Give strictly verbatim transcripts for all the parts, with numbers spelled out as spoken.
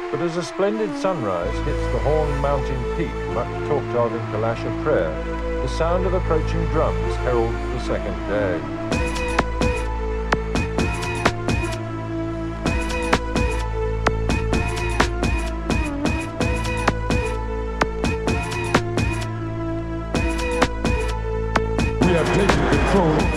But as a splendid sunrise hits the Horn Mountain peak, much talked of in Kalasha prayer, the sound of approaching drums heralds the second day. We have taken control.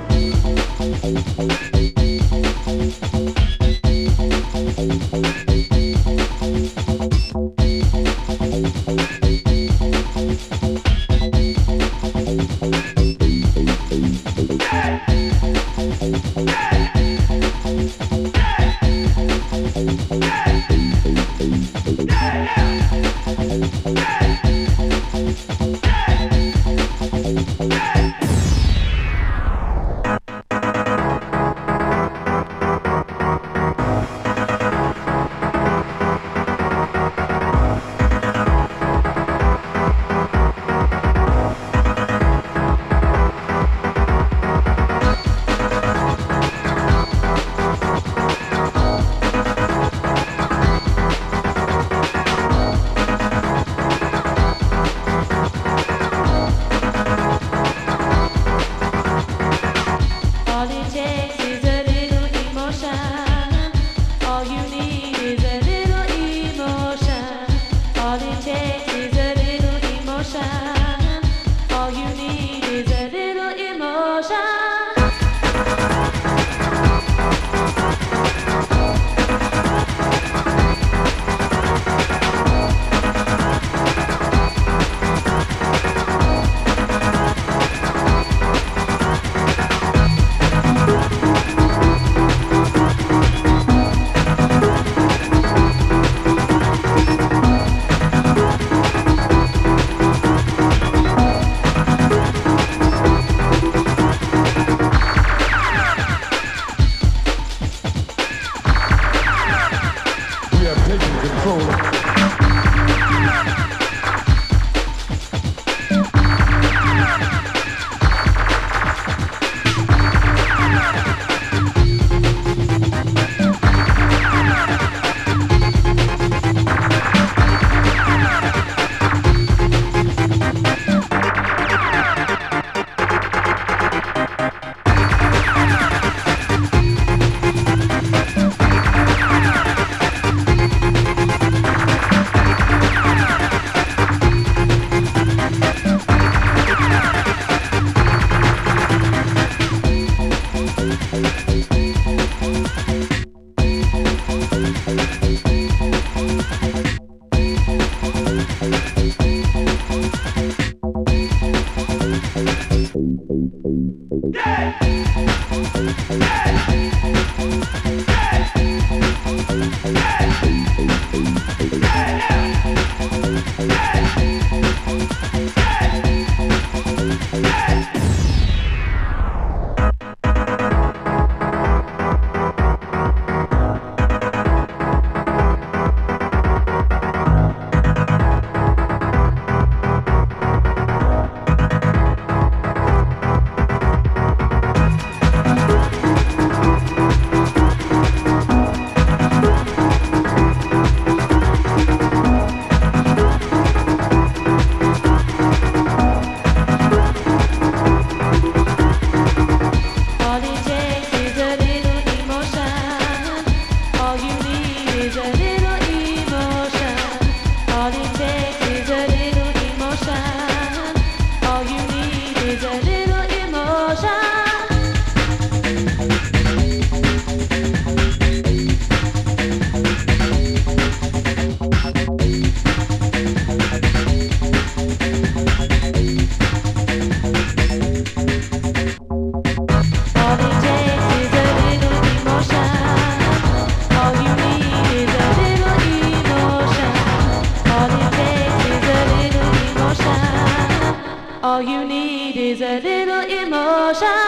All you need is a little emotion.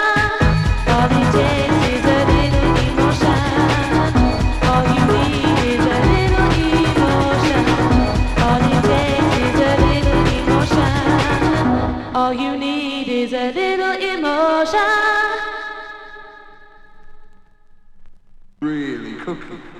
All it takes is a little emotion. All you need is a little emotion. All it takes is a little emotion. All you need is a little emotion. Really cooking.